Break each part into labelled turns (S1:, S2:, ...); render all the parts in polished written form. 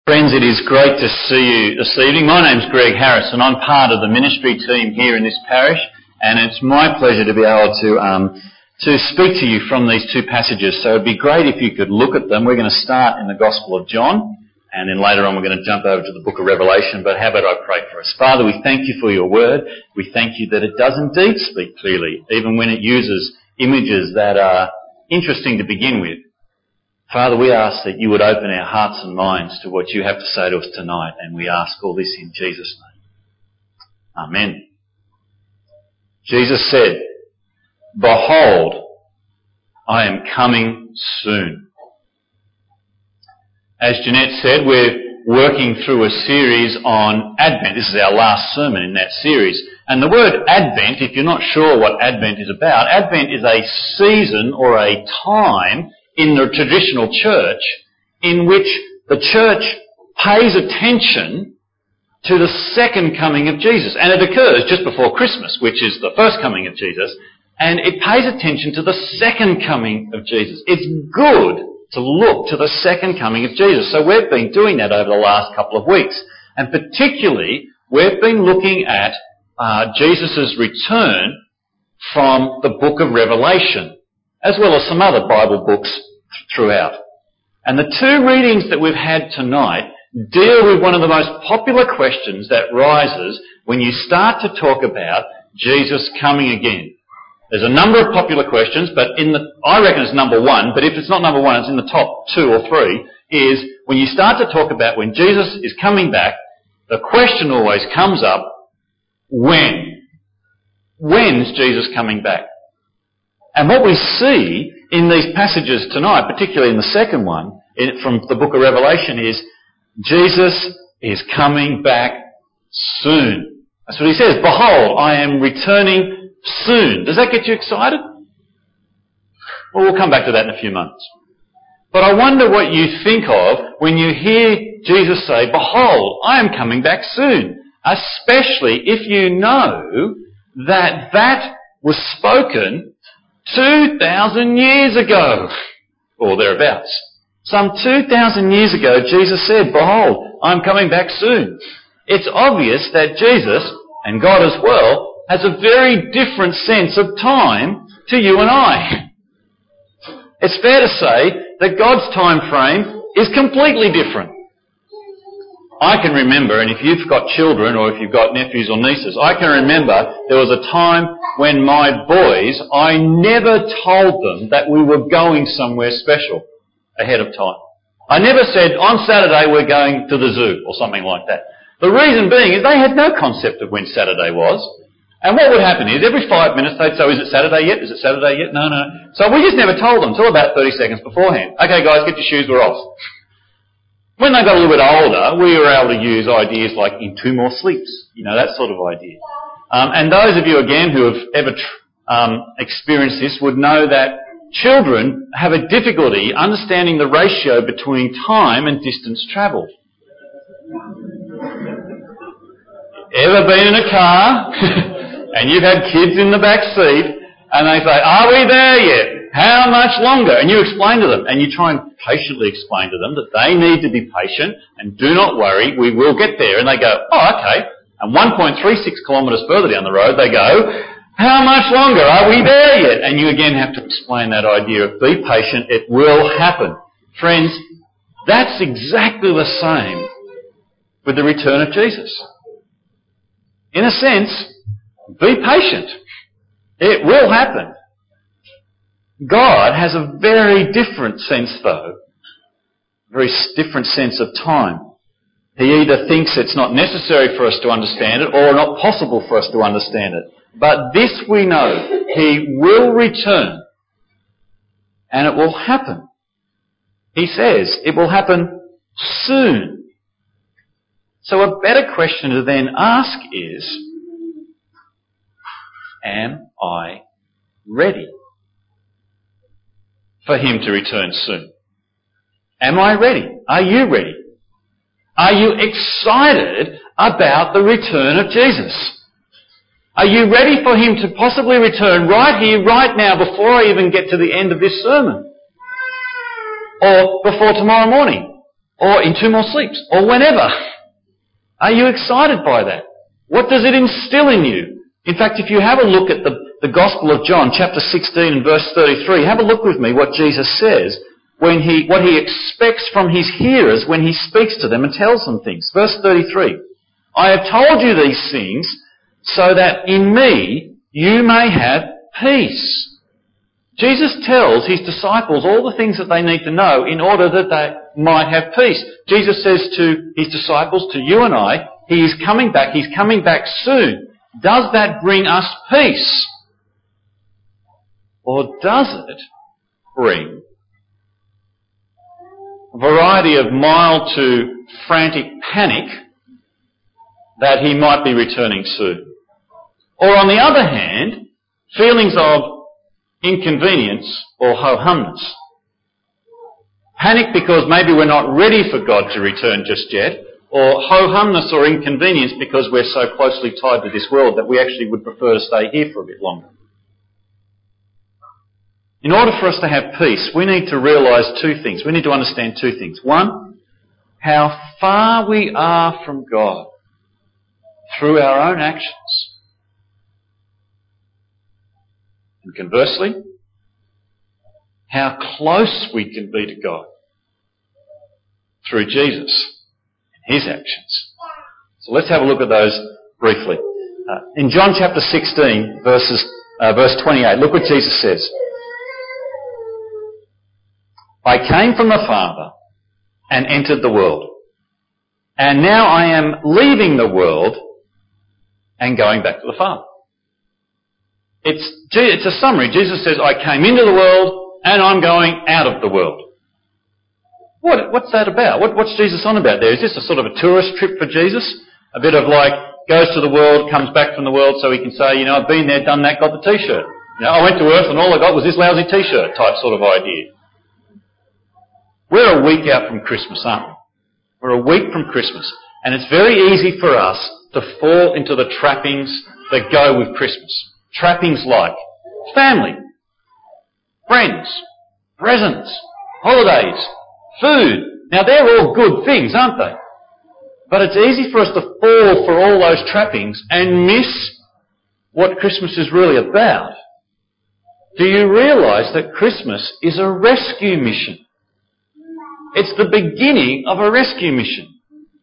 S1: Friends, it is great to see you this evening. My name's Greg Harris and I'm part of the ministry team here in this parish, and it's my pleasure to be able to speak to you from these two passages. So it'd be great if you could look at them. We're going to start in the Gospel of John, and then later on we're going to jump over to the book of Revelation. But how about I pray for us? Father, we thank you for your word. We thank you that it does indeed speak clearly, even when it uses images that are interesting to begin with. Father, we ask that you would open our hearts and minds to what you have to say to us tonight, and we ask all this in Jesus' name. Amen. Jesus said, "Behold, I am coming soon." As Jeanette said, we're working through a series on Advent. This is our last sermon in that series. And the word Advent, if you're not sure what Advent is about, Advent is a season or a time in the traditional church in which the church pays attention to the second coming of Jesus. And it occurs just before Christmas, which is the first coming of Jesus, and it pays attention to the second coming of Jesus. It's good to look to the second coming of Jesus. So we've been doing that over the last couple of weeks. And particularly, we've been looking at Jesus' return from the book of Revelation, as well as some other Bible books throughout. And the two readings that we've had tonight deal with one of the most popular questions that rises when you start to talk about Jesus coming again. There's a number of popular questions, but I reckon it's number one, but if it's not number one, it's in the top two or three, is when you start to talk about when Jesus is coming back, the question always comes up, when? When's Jesus coming back? And what we see in these passages tonight, particularly in the second one, from the book of Revelation, is Jesus is coming back soon. That's what he says. "Behold, I am returning soon." Does that get you excited? Well, we'll come back to that in a few moments. But I wonder what you think of when you hear Jesus say, "Behold, I am coming back soon," especially if you know that that was spoken 2,000 years ago, or thereabouts. Some 2,000 years ago, Jesus said, "Behold, I'm coming back soon." It's obvious that Jesus, and God as well, has a very different sense of time to you and I. It's fair to say that God's time frame is completely different. I can remember, and if you've got children or if you've got nephews or nieces, I can remember there was a time when my boys, I never told them that we were going somewhere special ahead of time. I never said, "On Saturday we're going to the zoo," or something like that. The reason being is they had no concept of when Saturday was. And what would happen is every 5 minutes they'd say, "Is it Saturday yet? Is it Saturday yet?" No. So we just never told them until about 30 seconds beforehand. "Okay guys, get your shoes, we're off." When they got a little bit older, we were able to use ideas like "in 2 more sleeps," that sort of idea. And those of you, again, who have ever experienced this would know that children have a difficulty understanding the ratio between time and distance travelled. Ever been in a car and you've had kids in the back seat and they say, "Are we there yet? How much longer?" And you explain to them, and you try and patiently explain to them that they need to be patient and do not worry, we will get there. And they go, "Oh, okay." And 1.36 kilometres further down the road, they go, "How much longer? Are we there yet?" And you again have to explain that idea of be patient, it will happen. Friends, that's exactly the same with the return of Jesus. In a sense, be patient. It will happen. God has a very different sense, though. Very different sense of time. He either thinks it's not necessary for us to understand it or not possible for us to understand it. But this we know, he will return and it will happen. He says it will happen soon. So a better question to then ask is, am I ready for him to return soon? Am I ready? Are you ready? Are you excited about the return of Jesus? Are you ready for him to possibly return right here, right now, before I even get to the end of this sermon? Or before tomorrow morning? or in 2 more sleeps, or whenever. Are you excited by that? What does it instill in you? In fact, if you have a look at the Gospel of John, chapter 16 and verse 33, have a look with me what Jesus says, what he expects from his hearers when he speaks to them and tells them things. Verse 33, I have told you these things so that in me you may have peace. Jesus tells his disciples all the things that they need to know in order that they might have peace. Jesus says to his disciples, to you and I, he is coming back, he's coming back soon. Does that bring us peace? Or does it bring a variety of mild to frantic panic that he might be returning soon? Or on the other hand, feelings of inconvenience or ho-humness. Panic because maybe we're not ready for God to return just yet, or ho-humness or inconvenience because we're so closely tied to this world that we actually would prefer to stay here for a bit longer. In order for us to have peace, we need to realise 2 things. We need to understand 2 things. 1, how far we are from God through our own actions. And conversely, how close we can be to God through Jesus and his actions. So let's have a look at those briefly. In John chapter 16, verse 28, look what Jesus says. I came from the Father and entered the world. And now I am leaving the world and going back to the Father. It's a summary. Jesus says, I came into the world and I'm going out of the world. What's that about? What's Jesus on about there? Is this a sort of a tourist trip for Jesus? A bit of like, goes to the world, comes back from the world so he can say, I've been there, done that, got the t-shirt. I went to Earth and all I got was this lousy t-shirt type sort of idea. We're a week out from Christmas, aren't we? We're a week from Christmas. And it's very easy for us to fall into the trappings that go with Christmas. Trappings like family, friends, presents, holidays, food. Now they're all good things, aren't they? But it's easy for us to fall for all those trappings and miss what Christmas is really about. Do you realise that Christmas is a rescue mission? It's the beginning of a rescue mission.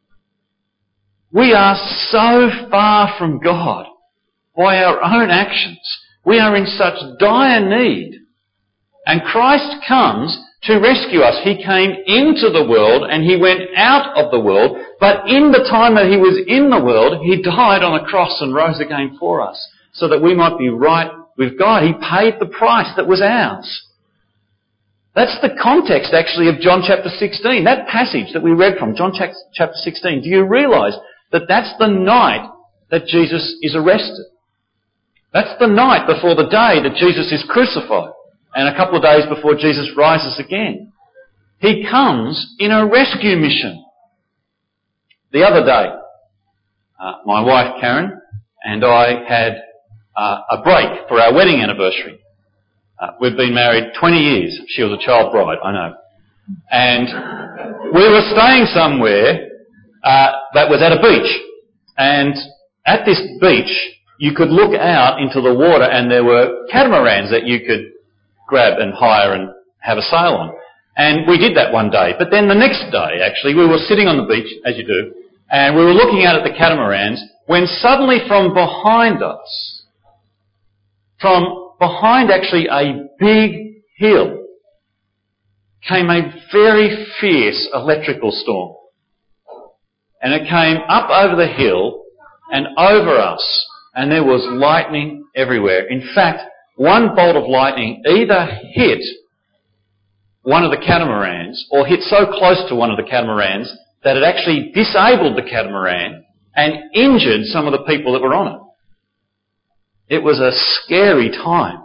S1: We are so far from God by our own actions. We are in such dire need. And Christ comes to rescue us. He came into the world and he went out of the world. But in the time that he was in the world, he died on a cross and rose again for us so that we might be right with God. He paid the price that was ours. That's the context actually of John chapter 16. That passage that we read from, John chapter 16. Do you realise that that's the night that Jesus is arrested? That's the night before the day that Jesus is crucified and a couple of days before Jesus rises again. He comes in a rescue mission. The other day, my wife Karen and I had a break for our wedding anniversary. We've been married 20 years. She was a child bride, I know. And we were staying somewhere that was at a beach. And at this beach, you could look out into the water and there were catamarans that you could grab and hire and have a sail on. And we did that one day. But then the next day, actually, we were sitting on the beach, as you do, and we were looking out at the catamarans when suddenly from behind us, from behind actually a big hill, came a very fierce electrical storm. And it came up over the hill and over us, and there was lightning everywhere. In fact, one bolt of lightning either hit one of the catamarans or hit so close to one of the catamarans that it actually disabled the catamaran and injured some of the people that were on it. It was a scary time.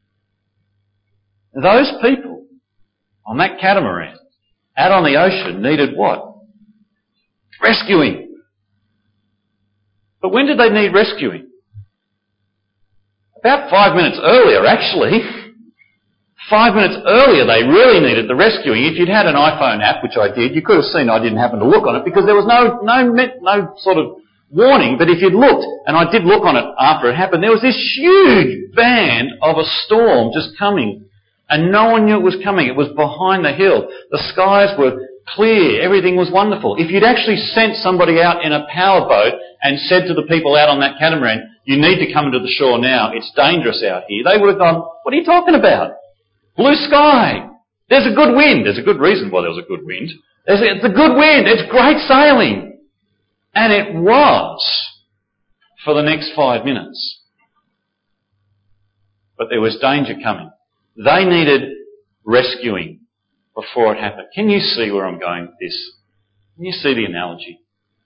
S1: Those people on that catamaran out on the ocean needed what? Rescuing. But when did they need rescuing? About 5 minutes earlier, actually. 5 minutes earlier they really needed the rescuing. If you'd had an iPhone app, which I did, you could have seen I didn't happen to look on it because there was no sort of warning. But if you'd looked, and I did look on it after it happened, there was this huge band of a storm just coming. And no one knew it was coming. It was behind the hill. The skies were clear. Everything was wonderful. If you'd actually sent somebody out in a powerboat and said to the people out on that catamaran, you need to come to the shore now, it's dangerous out here, they would have gone, what are you talking about? Blue sky. There's a good wind. There's a good reason why there was a good wind. It's a good wind. It's great sailing. And it was for the next 5 minutes. But there was danger coming. They needed rescuing before it happened. Can you see where I'm going with this? Can you see the analogy?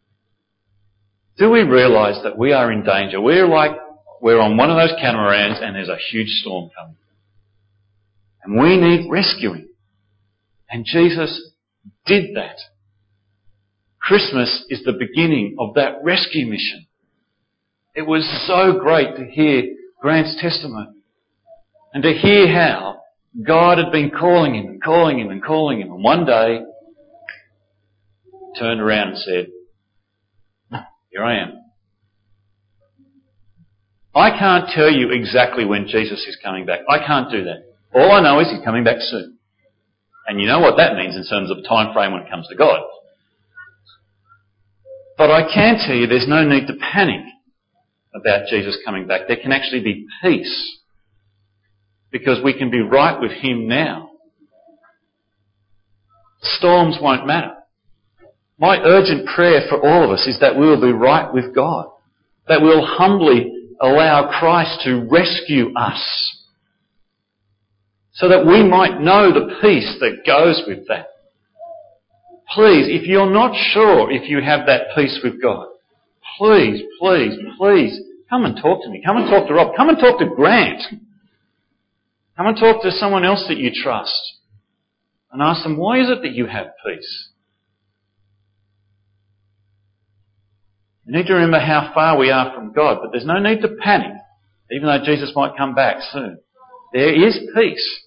S1: Do we realise that we are in danger? We're on one of those catamarans and there's a huge storm coming. And we need rescuing. And Jesus did that. Christmas is the beginning of that rescue mission. It was so great to hear Grant's testimony. And to hear how God had been calling him and calling him and calling him. And one day, turned around and said, here I am. I can't tell you exactly when Jesus is coming back. I can't do that. All I know is he's coming back soon. And you know what that means in terms of time frame when it comes to God. But I can tell you there's no need to panic about Jesus coming back. There can actually be peace. Because we can be right with him now. Storms won't matter. My urgent prayer for all of us is that we will be right with God. That we'll humbly allow Christ to rescue us. So that we might know the peace that goes with that. Please, if you're not sure if you have that peace with God, please, please, please, come and talk to me. Come and talk to Rob. Come and talk to Grant. Come and talk to someone else that you trust. And ask them, why is it that you have peace? We need to remember how far we are from God, but there's no need to panic, even though Jesus might come back soon. There is peace.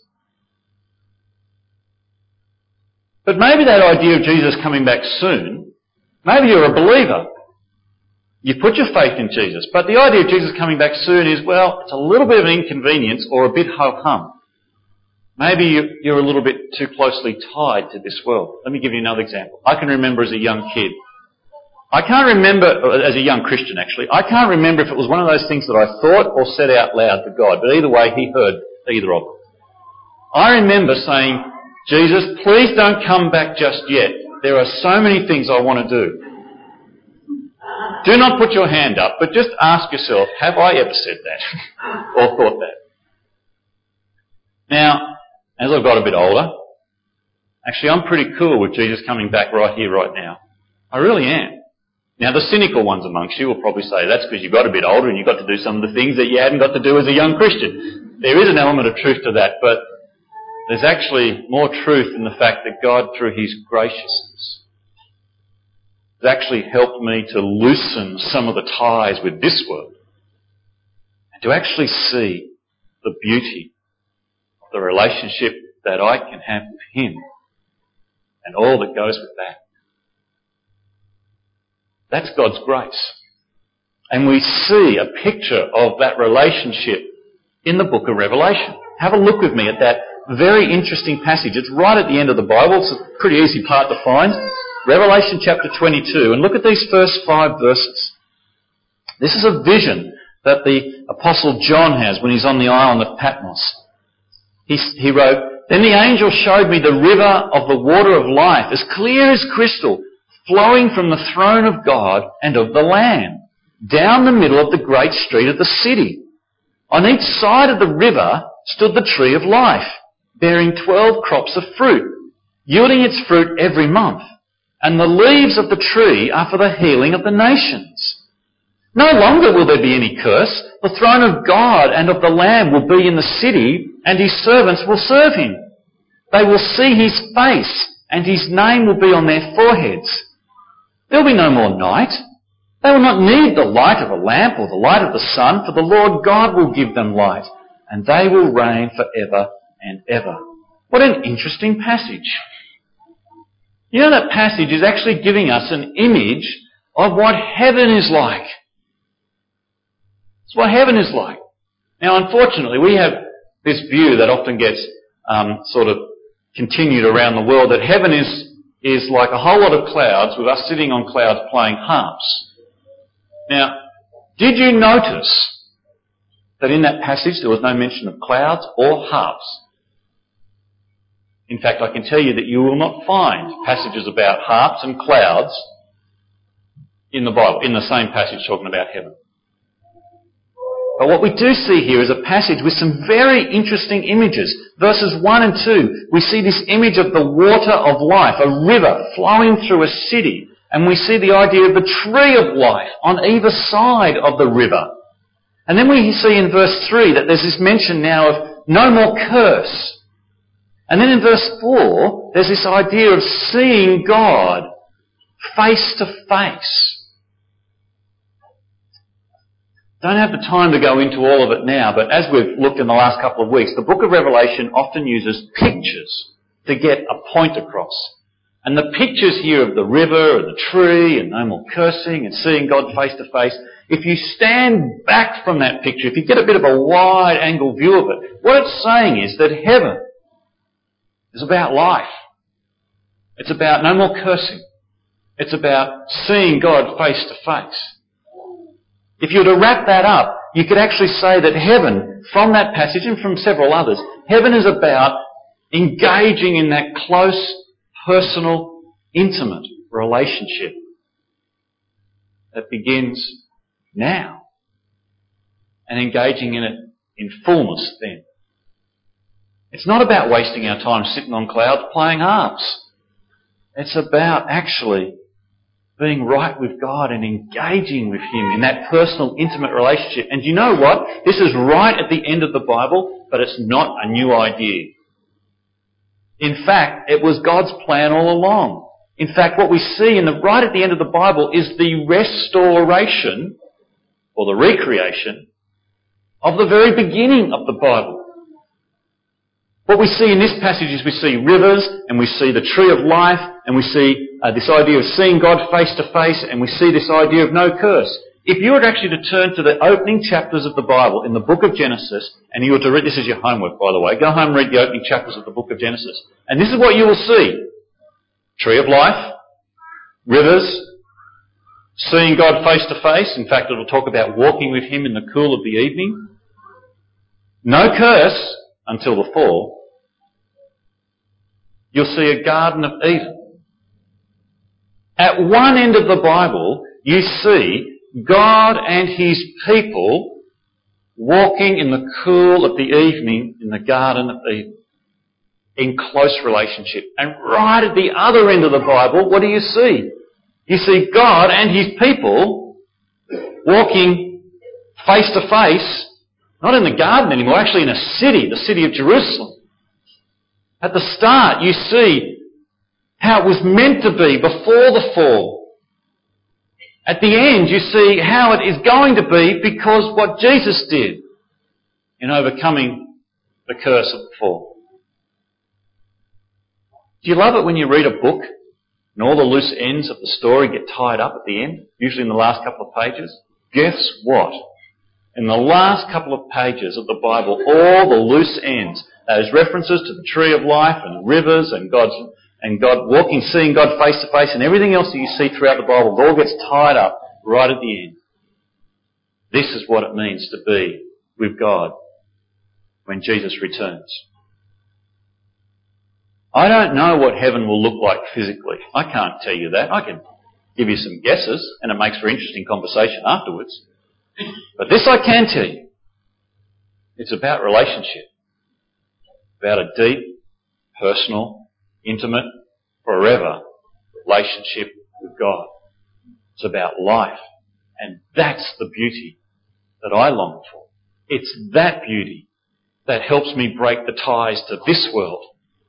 S1: But maybe that idea of Jesus coming back soon, maybe you're a believer. You put your faith in Jesus. But the idea of Jesus coming back soon is, well, it's a little bit of an inconvenience or a bit ho-hum. Maybe you're a little bit too closely tied to this world. Let me give you another example. I can remember as a young kid. I can't remember, as a young Christian actually, I can't remember if it was one of those things that I thought or said out loud to God. But either way, he heard either of them. I remember saying, Jesus, please don't come back just yet. There are so many things I want to do. Do not put your hand up, but just ask yourself, have I ever said that or thought that? Now, as I've got a bit older, actually I'm pretty cool with Jesus coming back right here, right now. I really am. Now the cynical ones amongst you will probably say that's because you got a bit older and you got to do some of the things that you hadn't got to do as a young Christian. There is an element of truth to that, but there's actually more truth in the fact that God, through his graciousness, has actually helped me to loosen some of the ties with this world and to actually see the beauty of the relationship that I can have with him and all that goes with that. That's God's grace. And we see a picture of that relationship in the book of Revelation. Have a look with me at that very interesting passage. It's right at the end of the Bible. It's a pretty easy part to find. Revelation chapter 22. And look at these first 5 verses. This is a vision that the Apostle John has when he's on the island of Patmos. He wrote, Then the angel showed me the river of the water of life, as clear as crystal, flowing from the throne of God and of the Lamb, down the middle of the great street of the city. On each side of the river stood the tree of life, bearing 12 crops of fruit, yielding its fruit every month. And the leaves of the tree are for the healing of the nations. No longer will there be any curse. The throne of God and of the Lamb will be in the city, and his servants will serve him. They will see his face, and his name will be on their foreheads. There will be no more night. They will not need the light of a lamp or the light of the sun, for the Lord God will give them light, and they will reign forever and ever. What an interesting passage. You know, that passage is actually giving us an image of what heaven is like. It's what heaven is like. Now, unfortunately, we have this view that often gets sort of continued around the world, that heaven is like a whole lot of clouds with us sitting on clouds playing harps. Now, did you notice that in that passage there was no mention of clouds or harps? In fact, I can tell you that you will not find passages about harps and clouds in the Bible, in the same passage talking about heaven. But what we do see here is a passage with some very interesting images. Verses 1 and 2, we see this image of the water of life, a river flowing through a city. And we see the idea of the tree of life on either side of the river. And then we see in verse 3 that there's this mention now of no more curse. And then in verse 4, there's this idea of seeing God face to face. Don't have the time to go into all of it now, but as we've looked in the last couple of weeks, the book of Revelation often uses pictures to get a point across. And the pictures here of the river and the tree and no more cursing and seeing God face to face, if you stand back from that picture, if you get a bit of a wide angle view of it, what it's saying is that heaven is about life. It's about no more cursing. It's about seeing God face to face. If you were to wrap that up, you could actually say that heaven, from that passage and from several others, heaven is about engaging in that close, personal, intimate relationship that begins now and engaging in it in fullness then. It's not about wasting our time sitting on clouds playing harps. It's about actually being right with God and engaging with Him in that personal, intimate relationship. And you know what? This is right at the end of the Bible, but it's not a new idea. In fact, it was God's plan all along. In fact, what we see right at the end of the Bible is the restoration, or the recreation, of the very beginning of the Bible. What we see in this passage is we see rivers, and we see the tree of life, and we see this idea of seeing God face to face, and we see this idea of no curse. If you were actually to turn to the opening chapters of the Bible in the book of Genesis, and you were to read, this is your homework by the way, go home and read the opening chapters of the book of Genesis. And this is what you will see. Tree of life, rivers, seeing God face to face. In fact, it will talk about walking with Him in the cool of the evening. No curse until the fall. You'll see a Garden of Eden. At one end of the Bible, you see God and His people walking in the cool of the evening in the Garden of Eden, in close relationship. And right at the other end of the Bible, what do you see? You see God and His people walking face to face, not in the garden anymore, actually in a city, the city of Jerusalem. At the start, you see how it was meant to be before the fall. At the end, you see how it is going to be because what Jesus did in overcoming the curse of the fall. Do you love it when you read a book and all the loose ends of the story get tied up at the end, usually in the last couple of pages? Guess what? In the last couple of pages of the Bible, all the loose ends, those references to the tree of life and rivers and God walking, seeing God face to face and everything else that you see throughout the Bible, it all gets tied up right at the end. This is what it means to be with God when Jesus returns. I don't know what heaven will look like physically. I can't tell you that. I can give you some guesses, and it makes for interesting conversation afterwards. But this I can tell you. It's about relationship. About a deep, personal, intimate, forever relationship with God. It's about life. And that's the beauty that I long for. It's that beauty that helps me break the ties to this world.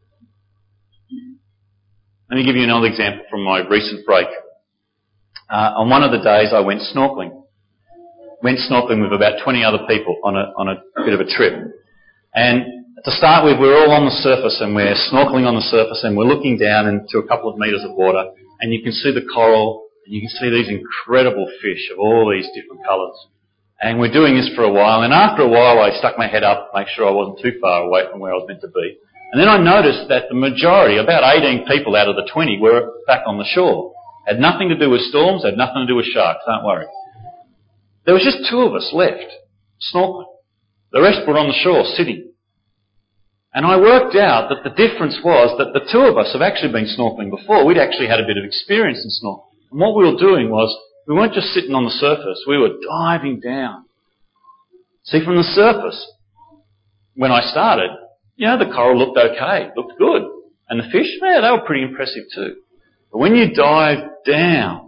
S1: Let me give you another example from my recent break. On one of the days I went snorkeling. Went snorkeling with about 20 other people on a bit of a trip. And to start with, we're all on the surface and we're snorkeling on the surface and we're looking down into a couple of metres of water and you can see the coral and you can see these incredible fish of all these different colours. And we're doing this for a while, and after a while I stuck my head up to make sure I wasn't too far away from where I was meant to be. And then I noticed that the majority, about 18 people out of the 20, were back on the shore. Had nothing to do with storms, had nothing to do with sharks, don't worry. There was just 2 of us left, snorkeling. The rest were on the shore, sitting. And I worked out that the difference was that the 2 of us have actually been snorkeling before. We'd actually had a bit of experience in snorkeling. And what we were doing was, we weren't just sitting on the surface, we were diving down. See, from the surface, when I started, the coral looked okay, looked good. And the fish, they were pretty impressive too. But when you dive down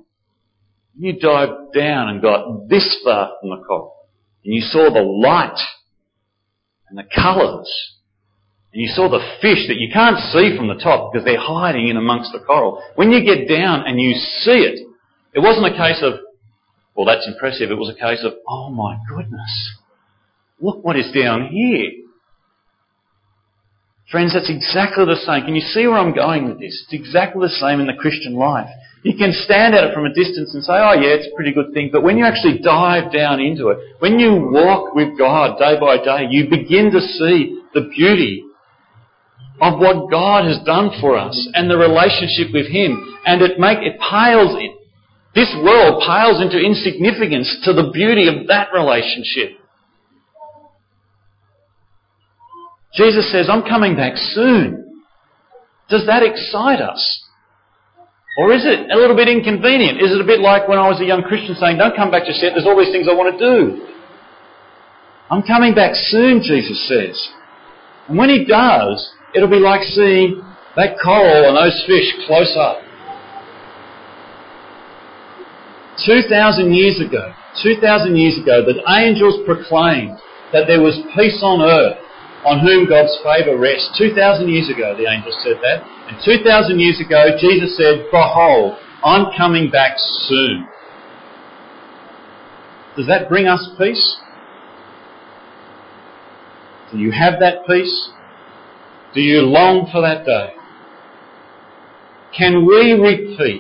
S1: and got this far from the coral, and you saw the light and the colours, and you saw the fish that you can't see from the top because they're hiding in amongst the coral. When you get down and you see it, it wasn't a case of, well, that's impressive. It was a case of, oh my goodness, look what is down here. Friends, that's exactly the same. Can you see where I'm going with this? It's exactly the same in the Christian life. You can stand at it from a distance and say, oh yeah, it's a pretty good thing. But when you actually dive down into it, when you walk with God day by day, you begin to see the beauty of what God has done for us and the relationship with Him. And it pales in. This world pales into insignificance to the beauty of that relationship. Jesus says, I'm coming back soon. Does that excite us? Or is it a little bit inconvenient? Is it a bit like when I was a young Christian saying, don't come back just yet, there's all these things I want to do. I'm coming back soon, Jesus says. And when He does, it'll be like seeing that coral and those fish close up. 2,000 years ago, the angels proclaimed that there was peace on earth on whom God's favour rests. 2,000 years ago, the angels said that. And 2,000 years ago, Jesus said, behold, I'm coming back soon. Does that bring us peace? Do you have that peace? Do you long for that day? Can we repeat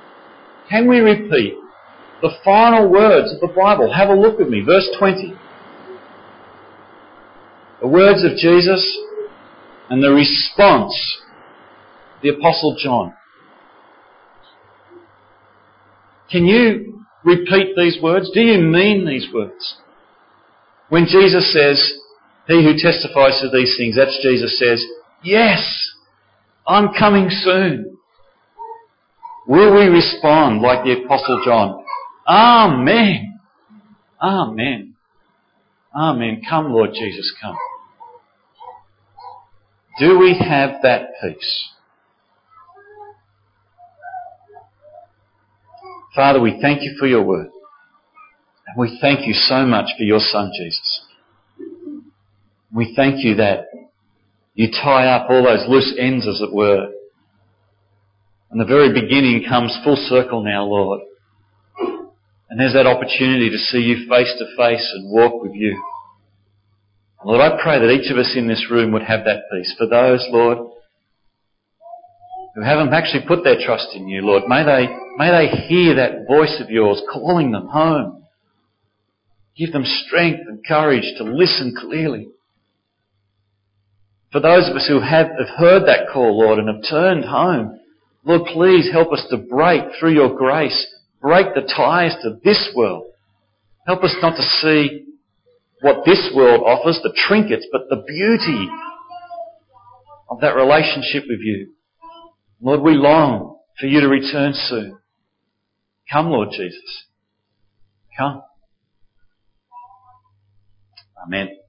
S1: the final words of the Bible? Have a look with me. Verse 20. The words of Jesus and the response of the Apostle John. Can you repeat these words? Do you mean these words? When Jesus says, he who testifies to these things, that's Jesus says, yes, I'm coming soon. Will we respond like the Apostle John? Amen. Amen. Amen. Come, Lord Jesus, come. Do we have that peace? Father, we thank you for your word. And we thank you so much for your Son, Jesus. We thank you that you tie up all those loose ends, as it were. And the very beginning comes full circle now, Lord. And there's that opportunity to see you face to face and walk with you. Lord, I pray that each of us in this room would have that peace. For those, Lord, who haven't actually put their trust in you, Lord, may they hear that voice of yours calling them home. Give them strength and courage to listen clearly. For those of us who have heard that call, Lord, and have turned home, Lord, please help us to break through your grace, break the ties to this world. Help us not to see what this world offers, the trinkets, but the beauty of that relationship with you. Lord, we long for you to return soon. Come, Lord Jesus. Come. Amen.